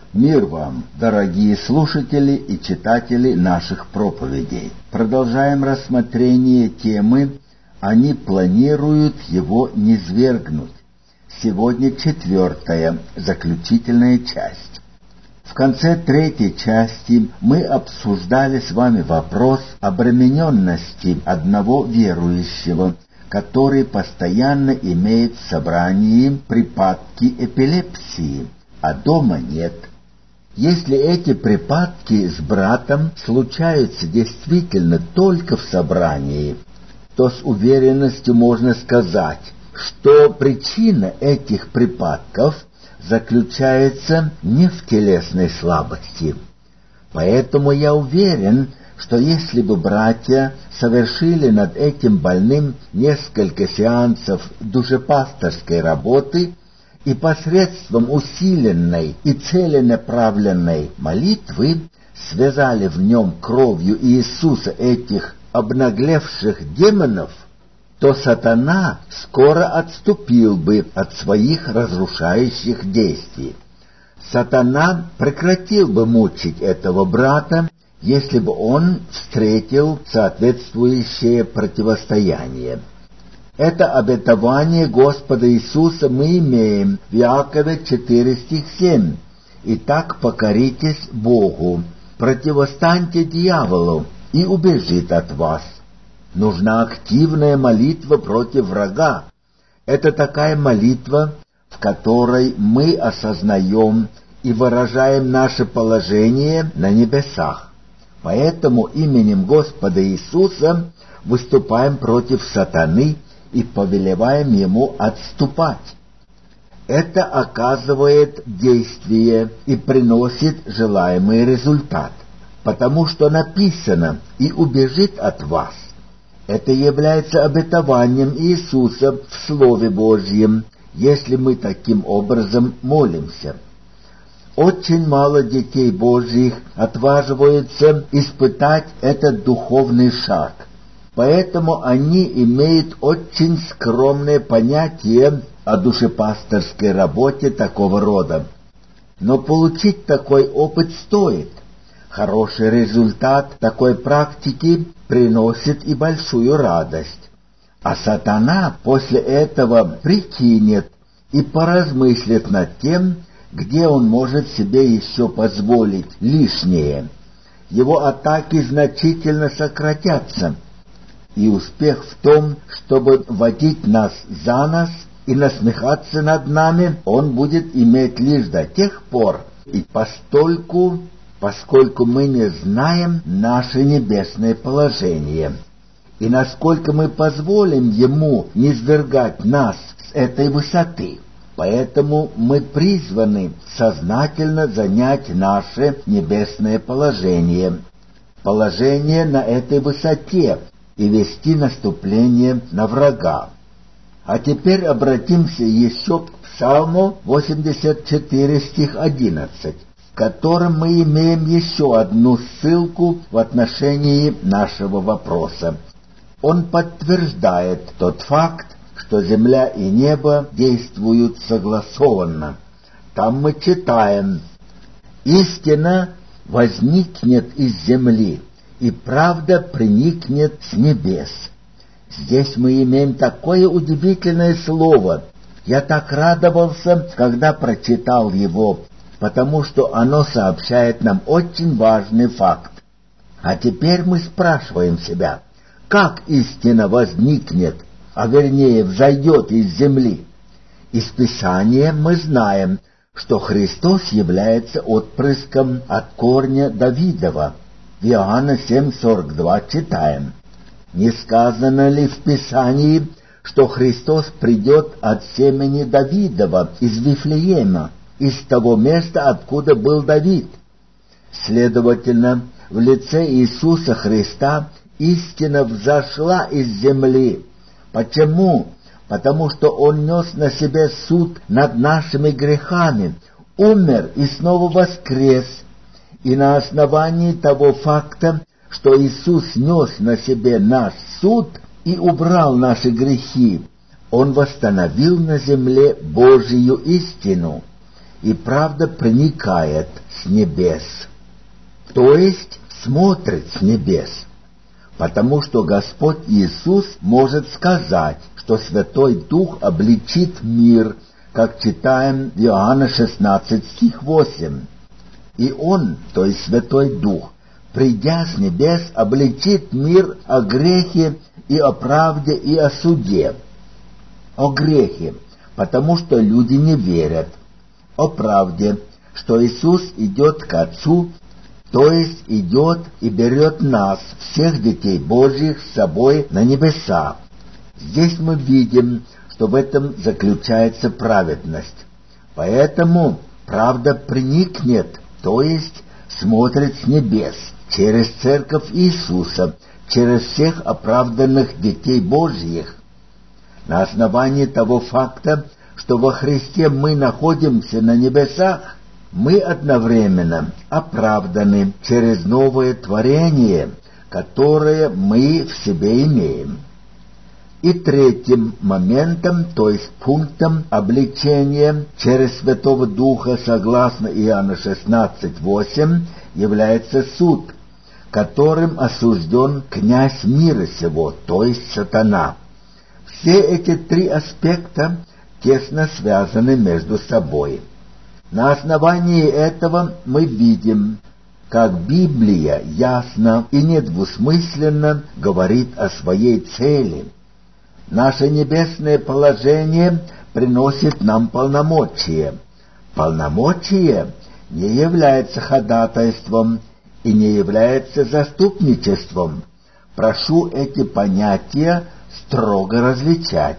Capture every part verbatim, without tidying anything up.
Мир вам, дорогие слушатели и читатели наших проповедей. Продолжаем рассмотрение темы «Они планируют его низвергнуть». Сегодня четвертая, заключительная часть. В конце третьей части мы обсуждали с вами вопрос обремененности одного верующего, который постоянно имеет в собрании припадки эпилепсии, а дома нет. Если эти припадки с братом случаются действительно только в собрании, то с уверенностью можно сказать, что причина этих припадков заключается не в телесной слабости. Поэтому я уверен, что если бы братья совершили над этим больным несколько сеансов душепасторской работы и посредством усиленной и целенаправленной молитвы связали в нем кровью Иисуса этих обнаглевших демонов, то сатана скоро отступил бы от своих разрушающих действий. Сатана прекратил бы мучить этого брата, если бы он встретил соответствующее противостояние. Это обетование Господа Иисуса мы имеем в Иакове четыре стих семь. «Итак, покоритесь Богу, противостаньте дьяволу, и убежит от вас». Нужна активная молитва против врага. Это такая молитва, в которой мы осознаем и выражаем наше положение на небесах. Поэтому именем Господа Иисуса выступаем против сатаны и повелеваем ему отступать. Это оказывает действие и приносит желаемый результат, потому что написано «и убежит от вас». Это является обетованием Иисуса в Слове Божьем, если мы таким образом молимся. Очень мало детей Божьих отваживаются испытать этот духовный шаг. Поэтому они имеют очень скромное понятие о душепасторской работе такого рода. Но получить такой опыт стоит. Хороший результат такой практики приносит и большую радость. А сатана после этого прикинет и поразмыслит над тем, где он может себе еще позволить лишнее. Его атаки значительно сократятся, и успех в том, чтобы водить нас за нос и насмехаться над нами, он будет иметь лишь до тех пор и постольку, поскольку мы не знаем наше небесное положение, и насколько мы позволим ему низвергать нас с этой высоты. Поэтому мы призваны сознательно занять наше небесное положение, положение на этой высоте, и вести наступление на врага. А теперь обратимся еще к Псалму восемьдесят четыре стих одиннадцать, в котором мы имеем еще одну ссылку в отношении нашего вопроса. Он подтверждает тот факт, что земля и небо действуют согласованно. Там мы читаем: «Истина возникнет из земли, и правда приникнет с небес». Здесь мы имеем такое удивительное слово. Я так радовался, когда прочитал его, потому что оно сообщает нам очень важный факт. А теперь мы спрашиваем себя, как истина возникнет, а вернее взойдет из земли? Из Писания мы знаем, что Христос является отпрыском от корня Давидова. В Иоанна семь сорок два читаем: «Не сказано ли в Писании, что Христос придет от семени Давидова из Вифлеема, из того места, откуда был Давид?» Следовательно, в лице Иисуса Христа истина взошла из земли. Почему? Потому что Он нес на себе суд над нашими грехами, умер и снова воскрес. И на основании того факта, что Иисус нес на себе наш суд и убрал наши грехи, Он восстановил на земле Божию истину. и правда проникает с небес, то есть смотрит с небес, потому что Господь Иисус может сказать, что Святой Дух обличит мир, как читаем в Иоанна шестнадцать, стих восемь. И Он, то есть Святой Дух, придя с небес, обличит мир о грехе и о правде и о суде. О грехе, потому что люди не верят. О правде, что Иисус идет к Отцу, то есть идет и берет нас, всех детей Божьих, с собой на небеса. Здесь мы видим, что в этом заключается праведность. Поэтому правда проникнет, то есть смотрит с небес, через Церковь Иисуса, через всех оправданных детей Божьих. На основании того факта, что во Христе мы находимся на небесах, мы одновременно оправданы через новое творение, которое мы в себе имеем. И третьим моментом, то есть пунктом обличения через Святого Духа, согласно Иоанна шестнадцать, восемь, является суд, которым осужден князь мира сего, то есть сатана. Все эти три аспекта тесно связаны между собой. На основании этого мы видим, как Библия ясно и недвусмысленно говорит о своей цели. Наше небесное положение приносит нам полномочия. Полномочие не является ходатайством и не является заступничеством. Прошу эти понятия строго различать.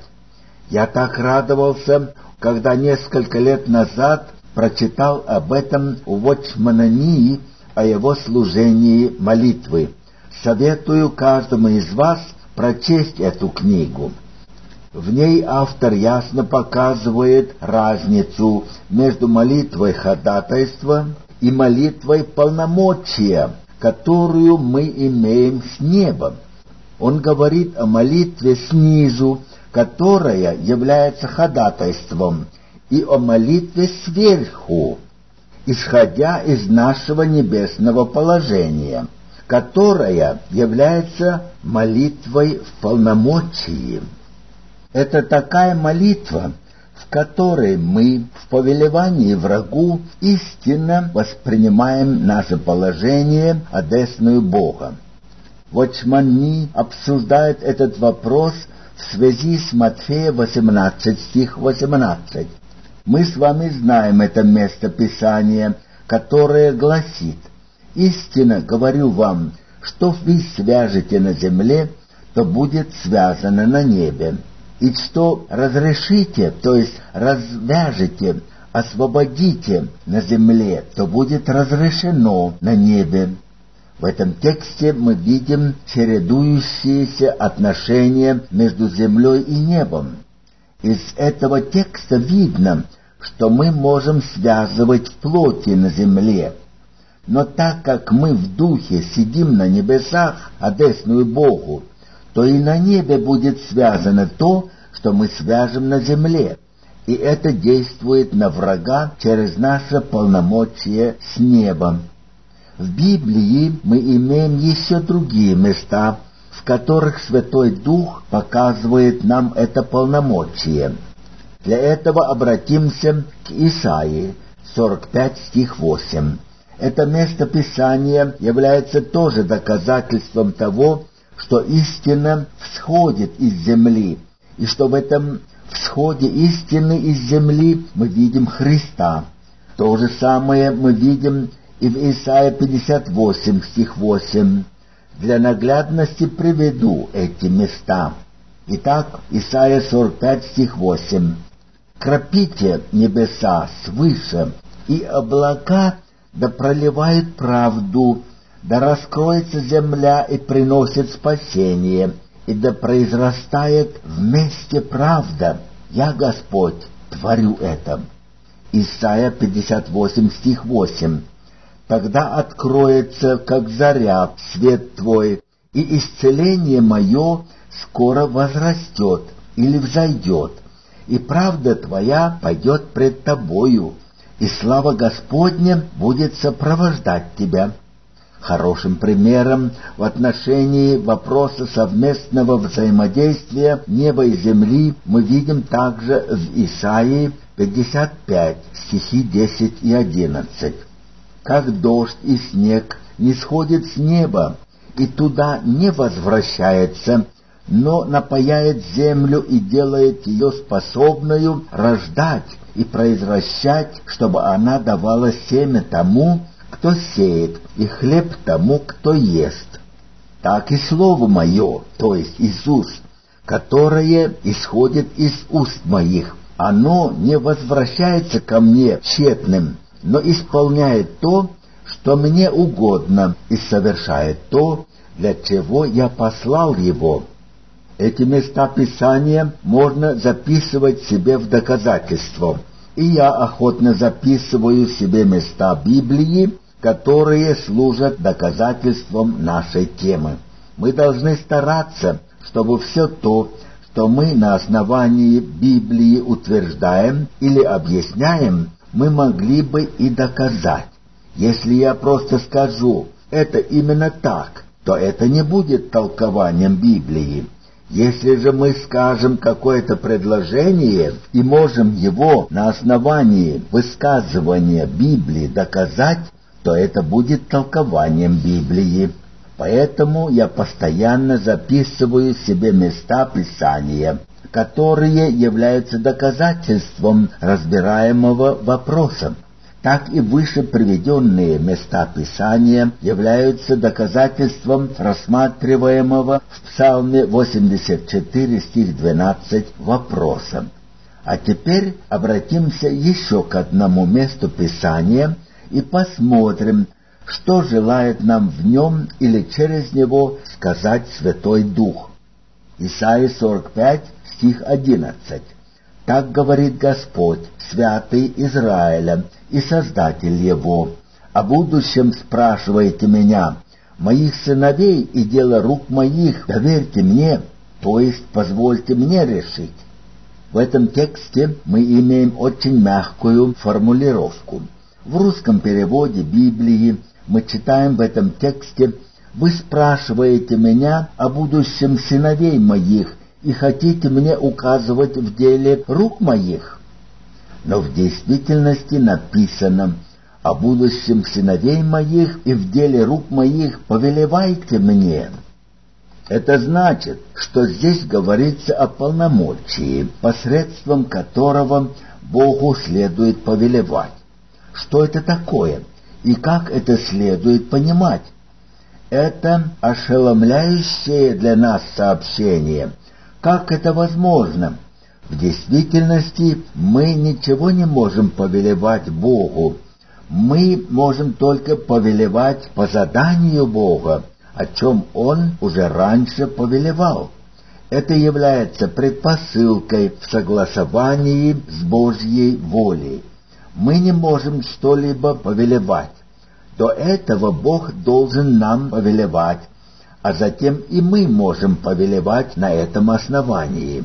Я так радовался, когда несколько лет назад прочитал об этом у Watchman Nee, о его служении молитвы. Советую каждому из вас прочесть эту книгу. В ней автор ясно показывает разницу между молитвой ходатайства и молитвой полномочия, которую мы имеем с неба. Он говорит о молитве снизу, которая является ходатайством, и о молитве сверху, исходя из нашего небесного положения, которая является молитвой в полномочии. Это такая молитва, в которой мы в повелевании врагу истинно воспринимаем наше положение одесную Бога. Watchman Nee обсуждает этот вопрос в связи с Матфея восемнадцать, стих восемнадцать. Мы с вами знаем это место Писания, которое гласит: «Истинно говорю вам, что вы свяжете на земле, то будет связано на небе, и что разрешите, то есть развяжете, освободите на земле, то будет разрешено на небе». В этом тексте мы видим чередующиеся отношения между землей и небом. Из этого текста видно, что мы можем связывать в плоти на земле. Но так как мы в духе сидим на небесах, одесную Богу, то и на небе будет связано то, что мы свяжем на земле. И это действует на врага через наше полномочие с небом. В Библии мы имеем еще другие места, в которых Святой Дух показывает нам это полномочие. Для этого обратимся к Исаии, сорок пять, стих восемь. Это место Писания является тоже доказательством того, что истина всходит из земли, и что в этом всходе истины из земли мы видим Христа. То же самое мы видим и в Исаии пятьдесят восемь, стих восемь. Для наглядности приведу эти места. Итак, Исайя сорок пять, стих восемь. «Кропите небеса свыше, и облака да проливают правду, да раскроется земля и приносит спасение, и да произрастает вместе правда. Я, Господь, творю это». Исайя пятьдесят восемь, стих восемь. «Тогда откроется, как заря, свет Твой, и исцеление мое скоро возрастет или взойдет, и правда Твоя пойдет пред Тобою, и слава Господня будет сопровождать тебя. Хорошим примером в отношении вопроса совместного взаимодействия неба и земли мы видим также в Исаии пятьдесят пять, стихи десять и одиннадцать. «Как дождь и снег не сходит с неба и туда не возвращается, но напояет землю и делает ее способною рождать и произвращать, чтобы она давала семя тому, кто сеет, и хлеб тому, кто ест. Так и слово мое, то есть Иисус, которое исходит из уст моих, оно не возвращается ко мне тщетным, но исполняет то, что мне угодно, и совершает то, для чего я послал его». Эти места Писания можно записывать себе в доказательство, и я охотно записываю себе места Библии, которые служат доказательством нашей темы. Мы должны стараться, чтобы все то, что мы на основании Библии утверждаем или объясняем, мы могли бы и доказать. Если я просто скажу «это именно так», то это не будет толкованием Библии. Если же мы скажем какое-то предложение и можем его на основании высказывания Библии доказать, то это будет толкованием Библии. Поэтому я постоянно записываю себе места Писания, которые являются доказательством разбираемого вопроса. Так и выше приведенные места Писания являются доказательством рассматриваемого в Псалме восемьдесят четыре, стих двенадцать, вопроса. А теперь обратимся еще к одному месту Писания и посмотрим, что желает нам в нем или через него сказать Святой Дух. Исайя сорок пять, стих одиннадцать. «Так говорит Господь, святый Израиля и Создатель его. О будущем спрашиваете меня, моих сыновей и дело рук моих доверьте мне, то есть позвольте мне решить». В этом тексте мы имеем очень мягкую формулировку. В русском переводе Библии мы читаем в этом тексте: «Вы спрашиваете меня о будущем сыновей моих и хотите мне указывать в деле рук моих». Но в действительности написано: «О будущем сыновей моих и в деле рук моих повелевайте мне». Это значит, что здесь говорится о полномочии, посредством которого Богу следует повелевать. Что это такое и как это следует понимать? Это ошеломляющее для нас сообщение. Как это возможно? В действительности мы ничего не можем повелевать Богу. Мы можем только повелевать по заданию Бога, о чем Он уже раньше повелевал. Это является предпосылкой в согласовании с Божьей волей. Мы не можем что-либо повелевать. До этого Бог должен нам повелевать, а затем и мы можем повелевать на этом основании.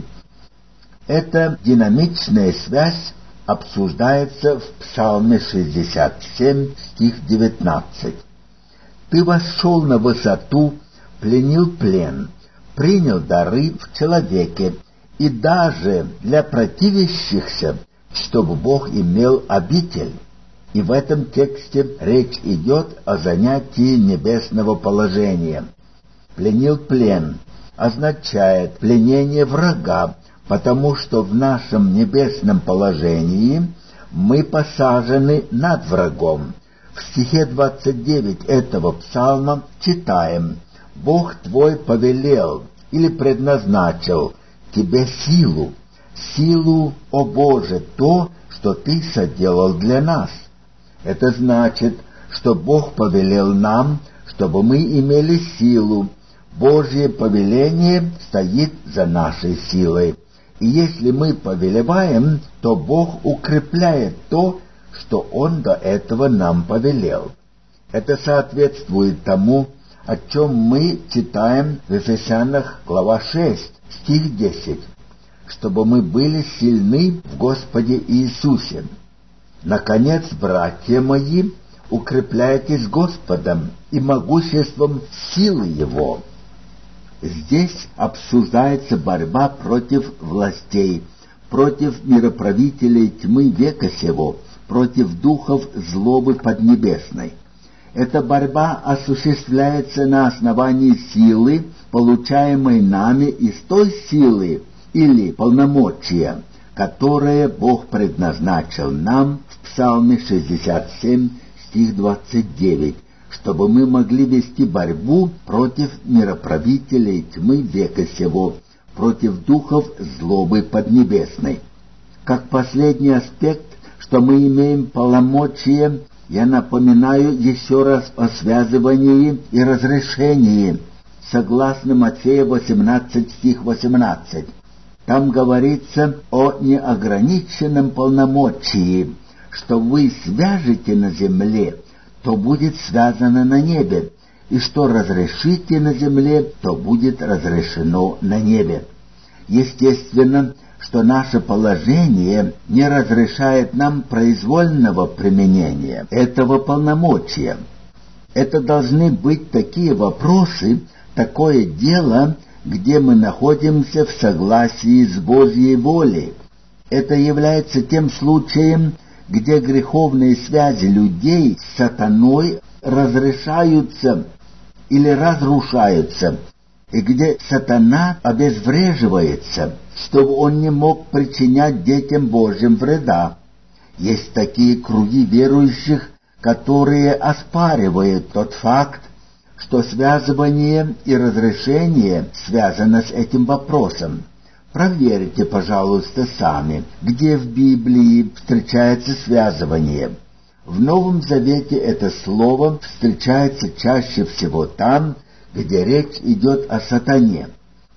Эта динамичная связь обсуждается в Псалме шестьдесят семь, стих девятнадцать. «Ты вошел на высоту, пленил плен, принял дары в человеке, и даже для противящихся, чтобы Бог имел обитель». И в этом тексте речь идет о занятии небесного положения. «Пленил плен» означает пленение врага, потому что в нашем небесном положении мы посажены над врагом. В стихе двадцать девять этого псалма читаем: «Бог твой повелел или предназначил тебе силу, силу, о Боже, то, что ты соделал для нас». Это значит, что Бог повелел нам, чтобы мы имели силу. Божье повеление стоит за нашей силой. И если мы повелеваем, то Бог укрепляет то, что Он до этого нам повелел. Это соответствует тому, о чем мы читаем в Ефесянах, глава шесть, стих десять, чтобы мы были сильны в Господе Иисусе. Наконец, братья мои, укрепляйтесь Господом и могуществом силы Его. Здесь обсуждается борьба против властей, против мироправителей тьмы века сего, против духов злобы поднебесной. Эта борьба осуществляется на основании силы, получаемой нами из той силы или полномочия, которое Бог предназначил нам в Псалме шестьдесят семь, стих двадцать девять, чтобы мы могли вести борьбу против мироправителей тьмы века сего, против духов злобы поднебесной. Как последний аспект, что мы имеем полномочия, я напоминаю еще раз о связывании и разрешении, согласно Матфея восемнадцать, стих восемнадцать. Там говорится о неограниченном полномочии, что вы свяжете на земле, то будет связано на небе, и что разрешите на земле, то будет разрешено на небе. Естественно, что наше положение не разрешает нам произвольного применения этого полномочия. Это должны быть такие вопросы, такое дело, где мы находимся в согласии с Божьей волей. Это является тем случаем, где греховные связи людей с сатаной разрешаются или разрушаются, и где сатана обезвреживается, чтобы он не мог причинять детям Божьим вреда. Есть такие круги верующих, которые оспаривают тот факт, что связывание и разрешение связано с этим вопросом. Проверьте, пожалуйста, сами, где в Библии встречается связывание. В Новом Завете это слово встречается чаще всего там, где речь идет о сатане.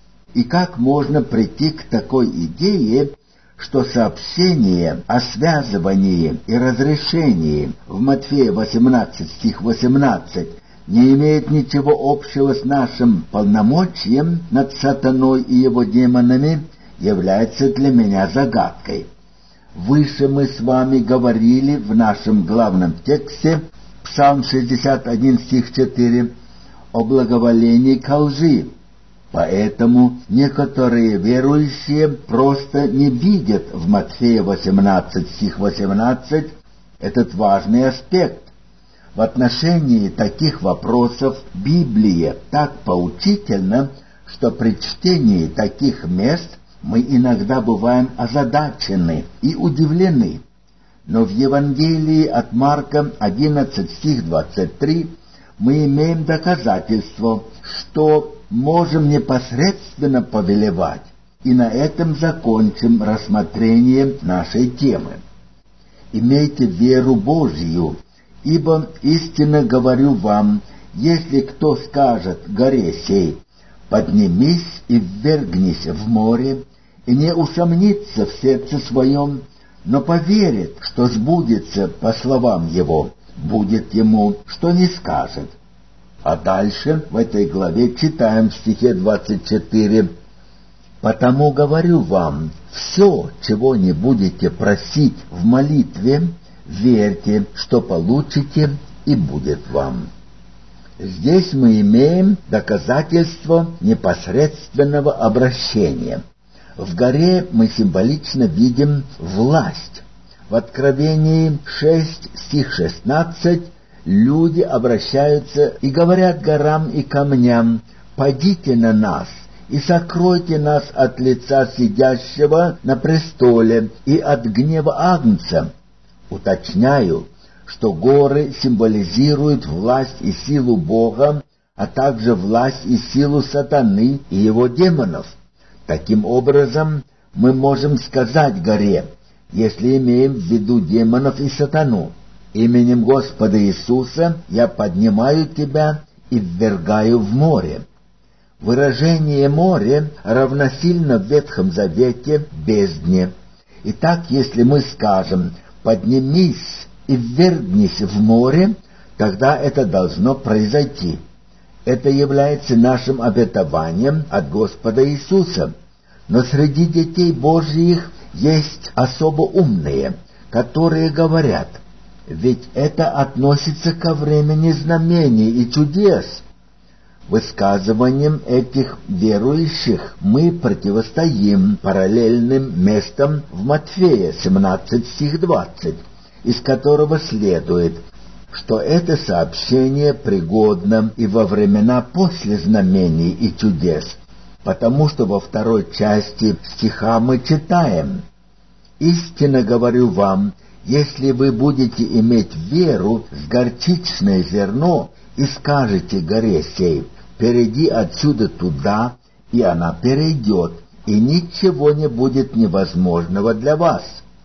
И как можно прийти к такой идее, что сообщение о связывании и разрешении в Матфея восемнадцать, стих восемнадцать, не имеет ничего общего с нашим полномочием над сатаной и его демонами, является для меня загадкой. Выше мы с вами говорили в нашем главном тексте, Псалм шестьдесят один, стих четыре, о благоволении ко лжи. Поэтому некоторые верующие просто не видят в Матфея восемнадцать, стих восемнадцать этот важный аспект. В отношении таких вопросов Библия так поучительна, что при чтении таких мест мы иногда бываем озадачены и удивлены. Но в Евангелии от Марка одиннадцать, стих двадцать три мы имеем доказательство, что можем непосредственно повелевать, и на этом закончим рассмотрение нашей темы. Имейте веру Божью, ибо истинно говорю вам, если кто скажет горе сей, поднимись и ввергнись в море, и не усомнится в сердце своем, но поверит, что сбудется по словам его, будет ему, что не скажет. А дальше в этой главе читаем в стихе двадцать четыре. «Потому говорю вам, все, чего не будете просить в молитве, верьте, что получите, и будет вам». Здесь мы имеем доказательство непосредственного обращения. В горе мы символично видим власть. В Откровении шесть, стих шестнадцать, люди обращаются и говорят горам и камням: «Падите на нас и сокройте нас от лица сидящего на престоле и от гнева Агнца». Уточняю, что горы символизируют власть и силу Бога, а также власть и силу сатаны и его демонов. Таким образом, мы можем сказать горе, если имеем в виду демонов и сатану: «Именем Господа Иисуса я поднимаю тебя и ввергаю в море». Выражение «море» равносильно в Ветхом Завете бездне. Итак, если мы скажем «поднимись и ввергнись в море», тогда это должно произойти. Это является нашим обетованием от Господа Иисуса. Но среди детей Божьих есть особо умные, которые говорят: ведь это относится ко времени знамений и чудес. Высказыванием этих верующих мы противостоим параллельным местам в Матфея семнадцать стих двадцать, из которого следует, что это сообщение пригодно и во времена после знамений и чудес, потому что во второй части стиха мы читаем: «Истинно говорю вам, если вы будете иметь веру с горчичное зерно и скажете горе сей: перейди отсюда туда, и она перейдет, и ничего не будет невозможного для вас».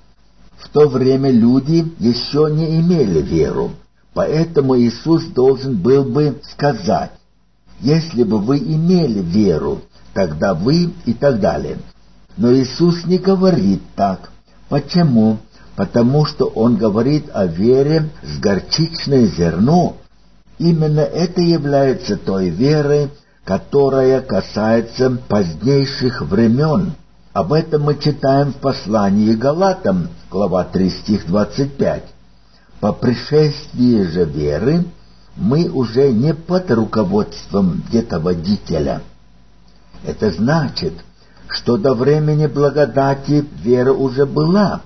В то время люди еще не имели веру, поэтому Иисус должен был бы сказать: «Если бы вы имели веру, тогда вы» и так далее. Но Иисус не говорит так. Почему? Потому что Он говорит о вере с горчичное зерно. Именно это является той верой, которая касается позднейших времен. Об этом мы читаем в послании Галатам, глава три, стих двадцать пять. «По пришествии же веры мы уже не под руководством где-то водителя». Это значит, что до времени благодати вера уже была,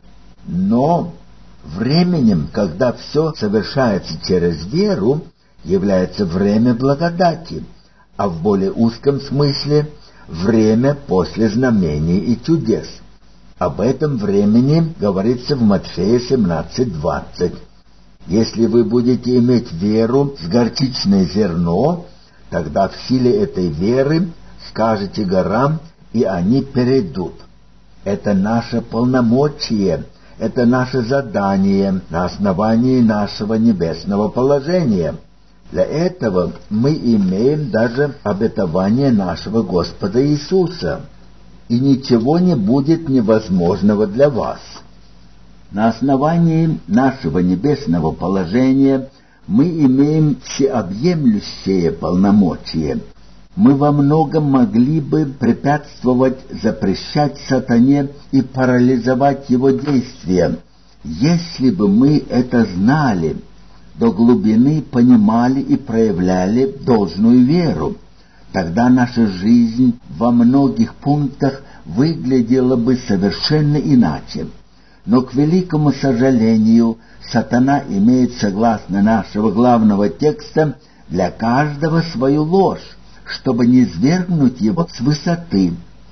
но временем, когда все совершается через веру, является время благодати, а в более узком смысле время после знамений и чудес. Об этом времени говорится в Матфея семнадцать двадцать. «Если вы будете иметь веру с горчичное зерно, тогда в силе этой веры скажете горам, и они перейдут». Это наше полномочие, это наше задание на основании нашего небесного положения. Для этого мы имеем даже обетование нашего Господа Иисуса: «И ничего не будет невозможного для вас». На основании нашего небесного положения мы имеем всеобъемлющее полномочие. Мы во многом могли бы препятствовать, запрещать сатане и парализовать его действия, если бы мы это знали, до глубины понимали и проявляли должную веру. Тогда наша жизнь во многих пунктах выглядела бы совершенно иначе. Но, к великому сожалению, сатана имеет, согласно нашего главного текста, для каждого свою ложь, чтобы низвергнуть его с высоты.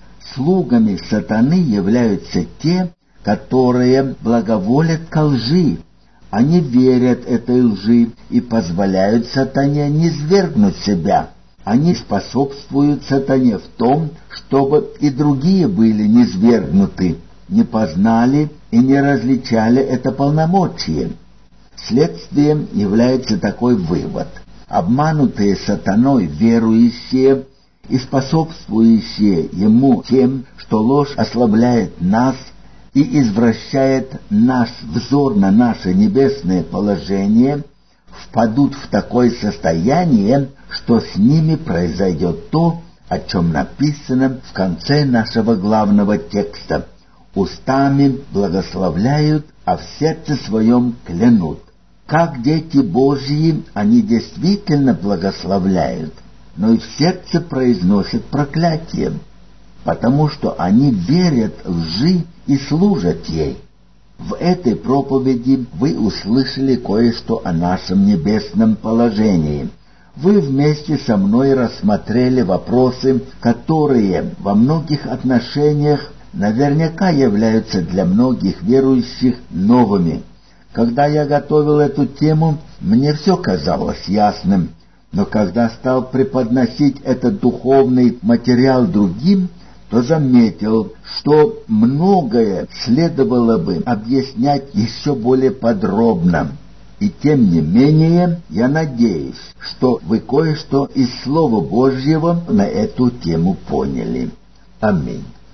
Слугами сатаны являются те, которые благоволят ко лжи. Они верят этой лжи и позволяют сатане низвергнуть себя. Они способствуют сатане в том, чтобы и другие были низвергнуты, не познали и не различали это полномочие. Следствием является такой вывод: обманутые сатаной верующие и способствующие ему тем, что ложь ослабляет нас и извращает наш взор на наше небесное положение, впадут в такое состояние, что с ними произойдет то, о чем написано в конце нашего главного текста: «Устами благословляют, а в сердце своем клянут». Как дети Божьи они действительно благословляют, но и в сердце произносят проклятие, потому что они верят лжи и служат ей. В этой проповеди вы услышали кое-что о нашем небесном положении. Вы вместе со мной рассмотрели вопросы, которые во многих отношениях наверняка являются для многих верующих новыми. Когда я готовил эту тему, мне все казалось ясным, но когда стал преподносить этот духовный материал другим, то заметил, что многое следовало бы объяснять еще более подробно. И тем не менее, я надеюсь, что вы кое-что из Слова Божьего на эту тему поняли. Аминь.